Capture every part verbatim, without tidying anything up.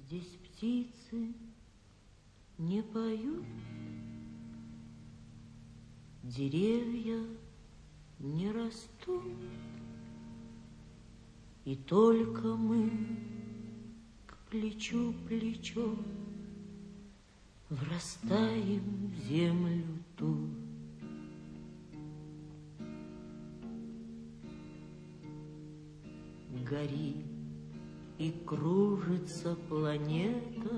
Здесь птицы не поют, деревья не растут, и только мы к плечу плечо врастаем в землю ту. Горит и кружится планета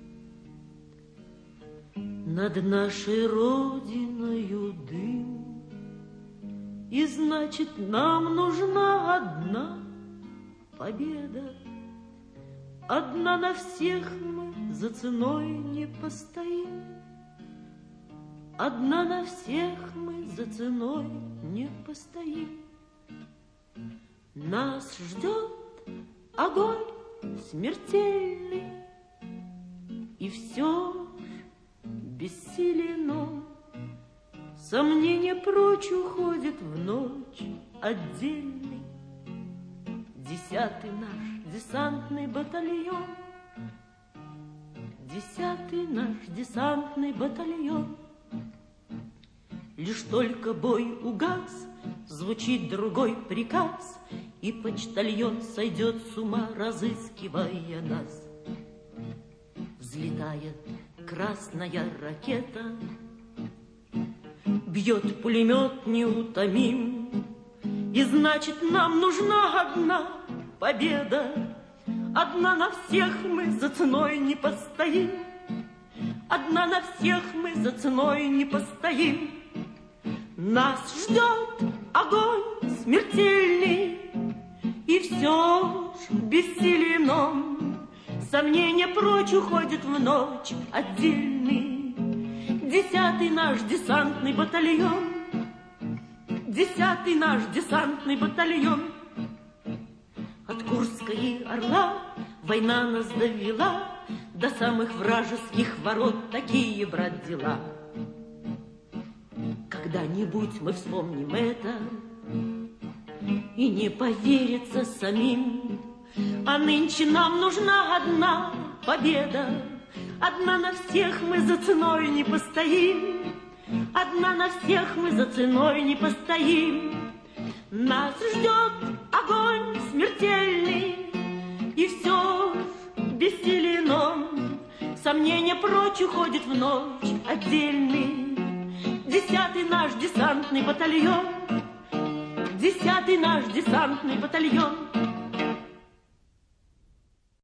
над нашей родиною дым, и значит, нам нужна одна победа. Одна на всех мы за ценой не постоим, одна на всех мы за ценой не постоим. Нас ждет огонь смертельный, и все бессилен он. Сомнение прочь уходит в ночь отдельный. Десятый наш десантный батальон, десятый наш десантный батальон. Лишь только бой угас, звучит другой приказ, и почтальон сойдет с ума, разыскивая нас. Взлетает красная ракета, бьет пулемет неутомим, и значит, нам нужна одна победа. Одна на всех мы за ценой не постоим, одна на всех мы за ценой не постоим. Нас ждет огонь смертельный, и все ж бессилен он. Сомнение прочь уходит в ночь отдельный. Десятый наш десантный батальон, десятый наш десантный батальон. От Курска и Орла война нас довела до самых вражеских ворот. Такие, брат, дела. Когда-нибудь мы вспомним это, и не поверится самим. А нынче нам нужна одна победа. Одна на всех мы за ценой не постоим, одна на всех мы за ценой не постоим. Нас ждет огонь смертельный, и все бессилен он. Сомнение прочь уходит в ночь отдельный. Десятый наш десантный батальон, десятый наш десантный батальон.